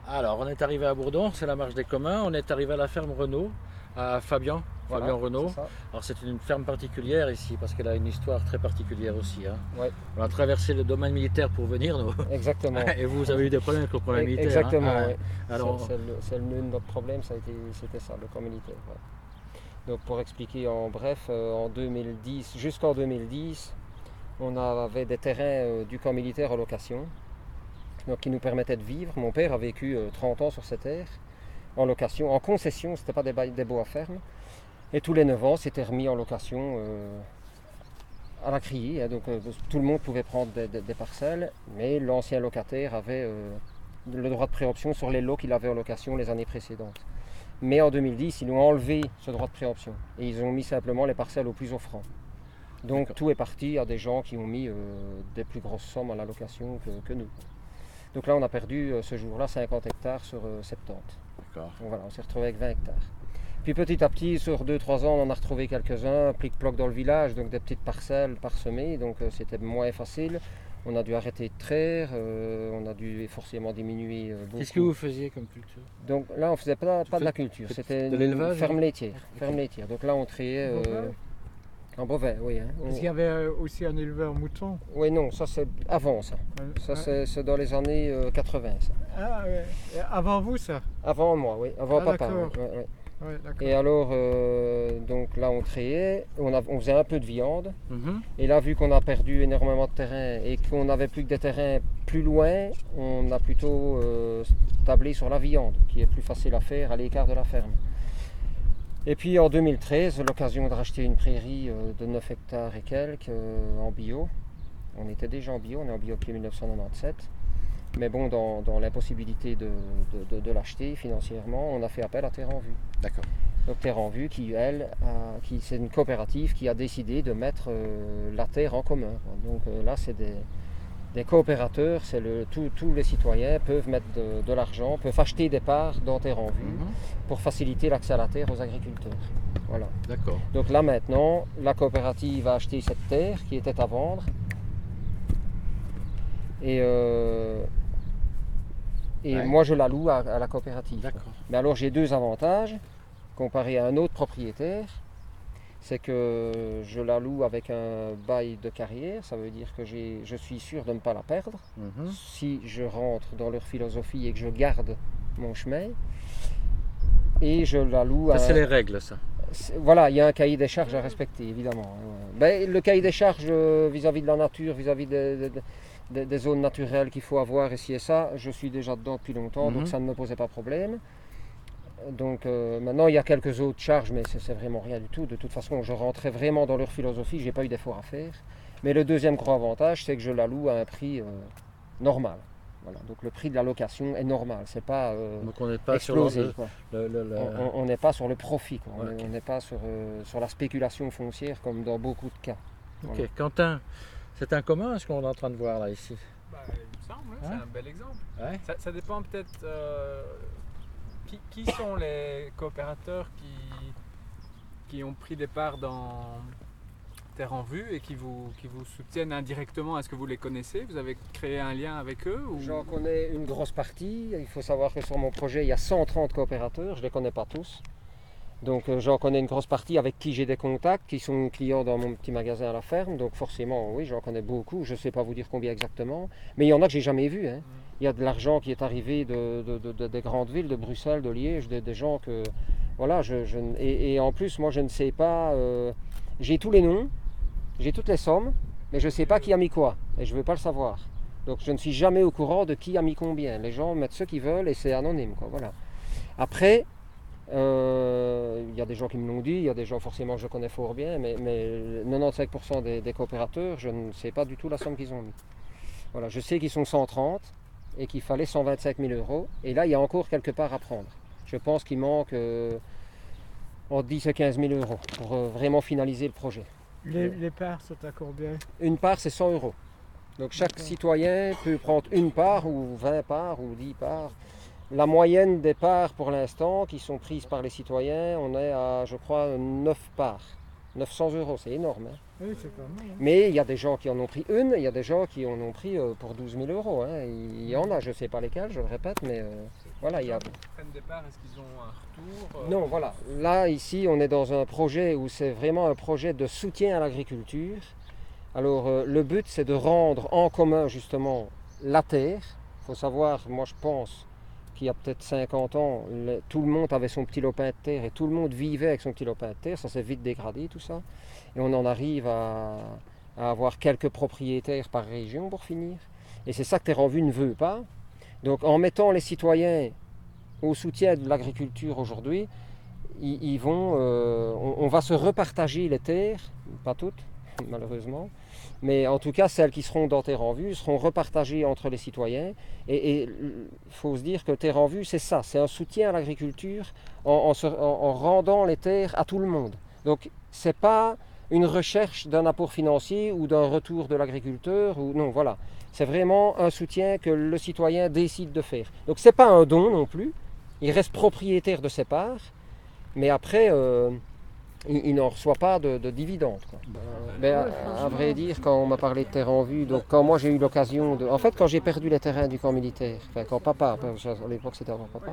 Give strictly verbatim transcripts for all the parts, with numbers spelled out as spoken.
Alors, on est arrivé à Bourdon, c'est la marche des communs. On est arrivé à la ferme Renault, à Fabian, Voilà, Fabian Renault. c'est ça. Alors, c'est une ferme particulière ici, parce qu'elle a une histoire très particulière aussi, hein. Ouais, On a traversé le domaine militaire pour venir, nous. exactement. Et vous avez eu des problèmes avec le problème E- militaire, Exactement, hein. oui. Ah, alors, C'est c'est le, c'est le nœud de notre problème, ça a été, c'était ça, le camp militaire. Ouais. Donc pour expliquer en bref, euh, en deux mille dix, jusqu'en deux mille dix, on avait des terrains euh, du camp militaire en location, donc qui nous permettaient de vivre. Mon père a vécu euh, trente ans sur ces terres, en location, en concession, c'était pas des, bails- des baux à ferme. Et tous les neuf ans, c'était remis en location euh, à la criée, hein. Donc euh, tout le monde pouvait prendre des, des- des parcelles, mais l'ancien locataire avait euh, le droit de préemption sur les lots qu'il avait en location les années précédentes. Mais en deux mille dix, ils ont enlevé ce droit de préemption et ils ont mis simplement les parcelles au plus offrant. Donc D'accord. tout est parti à des gens qui ont mis euh, des plus grosses sommes à la location que, que nous. Donc là, on a perdu euh, ce jour-là cinquante hectares sur euh, soixante-dix. d'accord. Donc voilà, on s'est retrouvé avec vingt hectares. Puis petit à petit, sur deux trois ans, on en a retrouvé quelques-uns, plic-ploc dans le village, donc des petites parcelles parsemées, donc euh, c'était moins facile. On a dû arrêter de traire, euh, on a dû forcément diminuer euh, beaucoup. Qu'est-ce que vous faisiez comme culture? Donc là, on faisait pas, pas de la fais- culture, faites c'était de une l'élevage, ferme hein? laitière. Ok. Ferme laitière. Donc là, on trayait euh, Bovin en bovin, oui. Hein. Est-ce qu'il y On- avait euh, aussi un éleveur mouton? Oui, non, ça c'est avant ça. Un- Ça un- c'est c'est dans les années euh, quatre-vingts. Ça. Ah, ouais. Et avant vous, ça? Avant moi, oui, avant Ah, papa. d'accord. oui, ouais, ouais. Ouais, d'accord. Et alors, euh, donc là, on trayait, on, a- on faisait un peu de viande. Mhm. Et là, vu qu'on a perdu énormément de terrain et qu'on n'avait plus que des terrains plus loin, on a plutôt euh, tablé sur la viande, qui est plus facile à faire à l'écart de la ferme. Et puis en deux mille treize, l'occasion de racheter une prairie euh, de neuf hectares et quelques euh, en bio. On était déjà en bio, on est en bio depuis mille neuf cent quatre-vingt-dix-sept. Mais bon, dans, dans l'impossibilité de, de- de- de l'acheter financièrement, on a fait appel à Terre en Vue. D'accord. Donc Terre en Vue, qui elle, a- qui, c'est une coopérative qui a décidé de mettre euh, la terre en commun, quoi. Donc euh, là, c'est des, des coopérateurs, c'est le, tous- tous les citoyens peuvent mettre de, de l'argent, peuvent acheter des parts dans Terre en Vue Mhm. pour faciliter l'accès à la terre aux agriculteurs. Voilà. D'accord. Donc là maintenant, la coopérative a acheté cette terre qui était à vendre. Et, euh, et Ouais. moi je la loue à, à la coopérative. D'accord. Mais alors j'ai deux avantages comparé à un autre propriétaire. C'est que je la loue avec un bail de carrière, ça veut dire que j'ai- je suis sûr de ne pas la perdre Mhm. si je rentre dans leur philosophie et que je garde mon chemin. Et je la loue à... Ça, c'est les règles, ça. C'est- Voilà, il y a un cahier des charges à respecter, évidemment. Ben, le cahier des charges euh, vis-à-vis de la nature, vis-à-vis des, des- des- des zones naturelles qu'il faut avoir, ici et ça, je suis déjà dedans depuis longtemps, Mhm. donc ça ne me posait pas problème. Donc euh, maintenant, il y a quelques autres charges, mais c'est c'est vraiment rien du tout. De toute façon, je rentrais vraiment dans leur philosophie, je n'ai pas eu d'effort à faire. Mais le deuxième gros avantage, c'est que je la loue à un prix euh, normal. Voilà. Donc le prix de la location est normal, c'est pas euh, Donc, on n'est pas sur le, explosé, quoi. le- le- le- On- on- On n'est pas sur le profit, quoi. On Ouais, est- ok. on n'est pas sur, euh, sur la spéculation foncière comme dans beaucoup de cas. Ok, Voilà. Quentin, c'est un commun ce qu'on est en train de voir là ici? Bah, il me semble, ouais, Hein? c'est un bel exemple. Ouais. Ça, ça dépend peut-être euh, qui, qui sont les coopérateurs qui, qui ont pris des parts dans Terre en Vue et qui vous, qui vous soutiennent indirectement. Est-ce que vous les connaissez? Vous avez créé un lien avec eux ou... J'en connais une grosse partie. Il faut savoir que sur mon projet, il y a cent trente coopérateurs. Je ne les connais pas tous. Donc euh, j'en connais une grosse partie avec qui j'ai des contacts, qui sont clients dans mon petit magasin à la ferme. Donc forcément, oui, j'en connais beaucoup. Je ne sais pas vous dire combien exactement. Mais il y en a que j'ai jamais vu, hein. Il y a de l'argent qui est arrivé de, de- de- de- des grandes villes, de Bruxelles, de Liège, des, des gens que... Voilà, je, je ne- et, et en plus, moi, je ne sais pas... euh, j'ai tous les noms, j'ai toutes les sommes, mais je ne sais pas qui a mis quoi. Et je ne veux pas le savoir. Donc je ne suis jamais au courant de qui a mis combien. Les gens mettent ce qu'ils veulent et c'est anonyme, quoi. Voilà. Après, euh, il y a des gens qui me l'ont dit, il y a des gens forcément que je connais fort bien, mais, mais quatre-vingt-quinze pour cent des, des coopérateurs, je ne sais pas du tout la somme qu'ils ont mis. Voilà, je sais qu'ils sont cent trente et qu'il fallait cent vingt-cinq mille euros. Et là, il y a encore quelque part à prendre. Je pense qu'il manque euh, entre dix et quinze mille euros pour euh, vraiment finaliser le projet. Les, les parts sont à combien? Une part, c'est cent euros. Donc chaque D'accord. citoyen peut prendre une part ou vingt parts ou dix parts. La moyenne des parts pour l'instant qui sont prises par les citoyens, on est à, je crois, neuf parts. neuf cents euros, c'est énorme, hein. Oui, c'est pas mal. Hein. Mais il y a des gens qui en ont pris une, il y a des gens qui en ont pris euh, pour douze mille euros, hein. Il y en a, je ne sais pas lesquels, je le répète, mais euh, Voilà, il y a... Qui prennent des parts, est-ce qu'ils ont un retour euh, Non, voilà. Là, ici, on est dans un projet où c'est vraiment un projet de soutien à l'agriculture. Alors, euh, le but, c'est de rendre en commun, justement, la terre. Il faut savoir, moi, je pense qu'il y a peut-être cinquante ans, le- tout le monde avait son petit lopin de terre et tout le monde vivait avec son petit lopin de terre. Ça s'est vite dégradé, tout ça. Et on en arrive à, à avoir quelques propriétaires par région, pour finir. Et c'est ça que Terre en Vue ne veut pas. Donc, en mettant les citoyens au soutien de l'agriculture aujourd'hui, ils, ils vont, euh, on, on va se repartager les terres, pas toutes malheureusement, mais en tout cas celles qui seront dans Terre en Vue seront repartagées entre les citoyens. Et il faut se dire que Terre en Vue, c'est ça, c'est un soutien à l'agriculture en, en, se- en- en rendant les terres à tout le monde. Donc c'est pas une recherche d'un apport financier ou d'un retour de l'agriculteur, ou non, voilà. C'est vraiment un soutien que le citoyen décide de faire. Donc c'est pas un don non plus. Il reste propriétaire de ses parts, mais après, euh, il, il n'en reçoit pas de, de dividendes, quoi. Ben, à, à vrai dire, quand on m'a parlé de Terre en Vue, donc quand moi j'ai eu l'occasion de... En fait, quand j'ai perdu les terrains du camp militaire, enfin quand papa, parce qu'à l'époque c'était avant papa,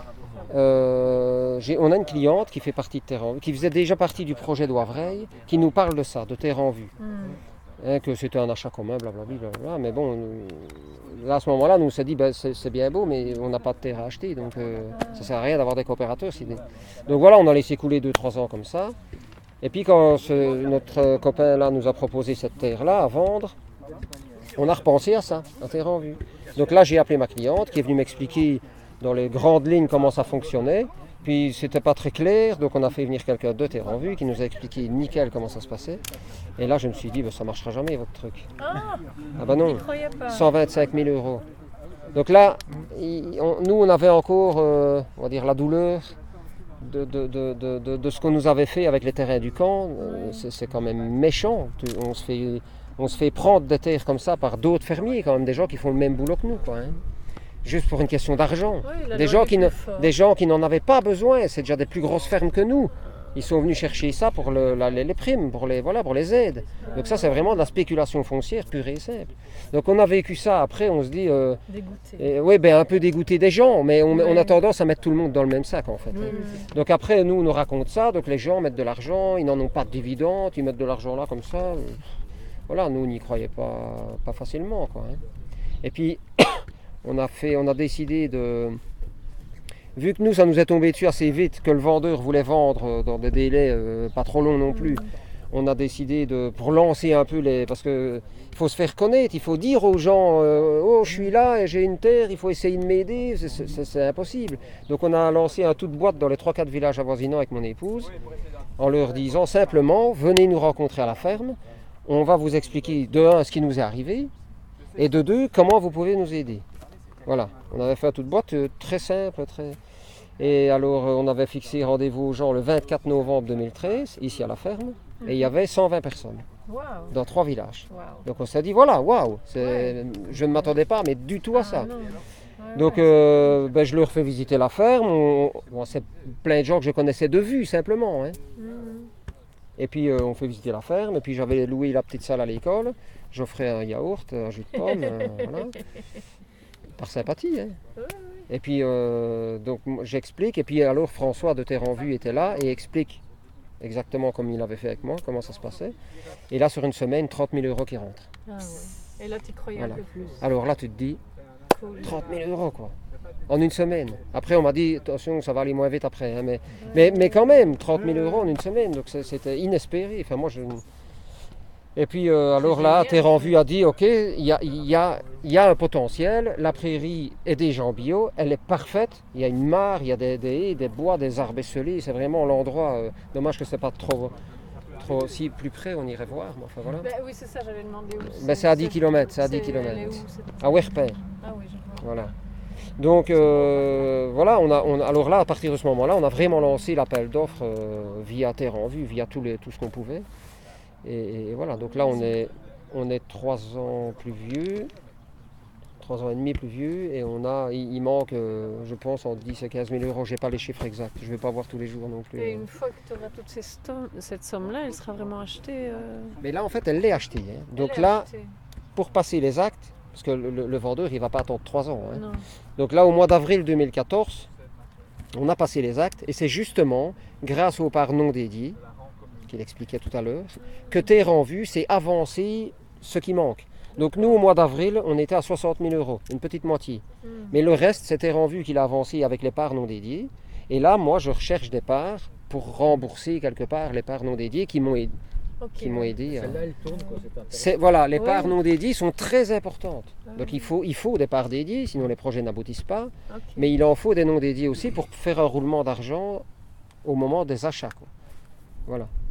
euh, j'ai- on a une cliente qui fait partie de Terre en Vue, qui faisait déjà partie du projet d'Oivreil, qui nous parle de ça, de Terre en Vue. Hein, que c'était un achat commun, blablabla, blablabla. Mais bon, nous- là, à ce moment-là, nous on s'est dit, ben, c'est c'est bien beau, mais on n'a pas de terre à acheter, donc euh, ça ne sert à rien d'avoir des coopérateurs. si des- Donc voilà, on a laissé couler deux trois ans comme ça. Et puis quand ce- notre copain là nous a proposé cette terre-là à vendre, on a repensé à ça, à Terre en Vue. Donc là, j'ai appelé ma cliente qui est venue m'expliquer dans les grandes lignes comment ça fonctionnait. Puis c'était pas très clair, donc on a fait venir quelqu'un de Terre en Vue qui nous a expliqué nickel comment ça se passait. Et là, je me suis dit, ben, ça marchera jamais votre truc. Ah, Ah bah non, je croyais pas. cent vingt-cinq mille euros. Donc là, il- on- nous, on avait encore, euh, on va dire, la douleur de, de, de, de, de- de ce qu'on nous avait fait avec les terrains du camp. Euh, c'est c'est quand même méchant. Tu- On se fait, on se fait prendre des terres comme ça par d'autres fermiers, quand même, des gens qui font le même boulot que nous, quoi, hein. Juste pour une question d'argent. Oui, la Des loi gens est qui plus ne- forte. Des gens qui n'en avaient pas besoin, c'est déjà des plus grosses fermes que nous. Ils sont venus chercher ça pour le- la- les, les primes, pour les, voilà, pour les aides. Donc ça, c'est vraiment de la spéculation foncière pure et simple. Donc on a vécu ça, après on se dit, euh, Dégoûté. eh, oui, ben, un peu dégoûté des gens, mais on, on a Ouais. tendance à mettre tout le monde dans le même sac en fait. Mm. hein. Donc après, nous, on nous raconte ça, donc les gens mettent de l'argent, ils n'en ont pas de dividendes, ils mettent de l'argent là comme ça. euh, Voilà, nous, on n'y croyait pas, pas facilement, quoi, hein. Et puis, on a, fait, on a décidé de... Vu que nous, ça nous est tombé dessus assez vite, que le vendeur voulait vendre euh, dans des délais euh, pas trop longs non plus, on a décidé de, pour lancer un peu les... Parce qu'il faut se faire connaître, il faut dire aux gens, euh, oh, je suis là et j'ai une terre, il faut essayer de m'aider, c'est- c'est c'est- c'est impossible. Donc on a lancé un toute boîte dans les trois quatre villages avoisinants avec mon épouse, en leur disant simplement, venez nous rencontrer à la ferme, on va vous expliquer de un, ce qui nous est arrivé, et de deux, comment vous pouvez nous aider. Voilà, on avait fait un toute boîte euh, très simple, très... Et alors euh, on avait fixé rendez-vous aux gens le vingt-quatre novembre deux mille treize, ici à la ferme, et il y avait cent vingt personnes Waouh. dans trois villages. Waouh. Donc on s'est dit, voilà, waouh, c'est- Ouais. je ne m'attendais pas, mais du tout à ça. Ah, non. Ouais, Donc ouais. euh, ben, je leur fais visiter la ferme, on- bon, c'est plein de gens que je connaissais de vue simplement, hein. Mm. Et puis euh, on fait visiter la ferme, et puis j'avais loué la petite salle à l'école, j'offrais un yaourt, un jus de pomme, euh, voilà. Par sympathie, hein. Ouais, Et puis euh, donc moi, j'explique, et puis alors François de Terre en Vue était là et explique exactement comme il avait fait avec moi, comment ça se passait. Et là sur une semaine, trente mille euros qui rentrent. Ah ouais. Et là, tu croyais Voilà. un peu plus. Alors là tu te dis, Folie. trente mille euros quoi, en une semaine. Après on m'a dit, attention ça va aller moins vite après, hein, mais, mais, mais quand même, trente mille euros en une semaine, donc c'est- c'était inespéré. Enfin moi je... Et puis euh, alors là, génial, Terre en ça. Vue a dit, ok, il y a, il y, a, il y a un potentiel, la prairie est déjà en bio, elle est parfaite, il y a une mare, il y a des, des haies, des bois, des arbres esselés, c'est vraiment l'endroit, euh, dommage que c'est pas trop, trop, si plus près on irait voir, mais enfin voilà. Ben oui, c'est ça, j'avais demandé où. Ben, c'est à dix kilomètres, c'est à dix elle est kilomètres. où, cette- À Werpen, Ah oui, je vois. voilà. Donc euh, voilà, on a, on a- alors là, à partir de ce moment-là, on a vraiment lancé l'appel d'offres euh, via Terre en Vue, via tous les, tout ce qu'on pouvait. Et, et voilà, donc là on est, on est trois ans plus vieux, trois ans et demi plus vieux, et on a, il, il manque, euh, je pense, entre dix et quinze mille euros. J'ai pas les chiffres exacts, je vais pas voir tous les jours non plus. Et une fois que tu auras toute ces stom- cette somme-là, elle sera vraiment achetée. euh, Mais là, en fait, elle l'est achetée, hein. Donc elle est là, achetée. pour passer les actes, Parce que le, le- le vendeur, il ne va pas attendre trois ans. hein. Non. Donc là, au mois d'avril deux mille quatorze, on a passé les actes et c'est justement grâce aux parts non dédiées, qu'il expliquait tout à l'heure, que Terre en Vue s'est avancé ce qui manque. Donc nous, au mois d'avril, on était à soixante mille euros, une petite moitié. Mm. Mais le reste, c'est Terre en Vue qui l'a avancé avec les parts non dédiées. Et là, moi, je recherche des parts pour rembourser quelque part les parts non dédiées qui m'ont aidé. Ok. Qui m'ont aidé à- Celle-là, elle tourne, quoi, c'est intéressant. C'est, voilà, les Ouais. parts non dédiées sont très importantes. Ah Donc oui. il faut, il faut des parts dédiées, sinon les projets n'aboutissent pas. Ok. Mais il en faut des non dédiés aussi pour faire un roulement d'argent au moment des achats, quoi. Voilà.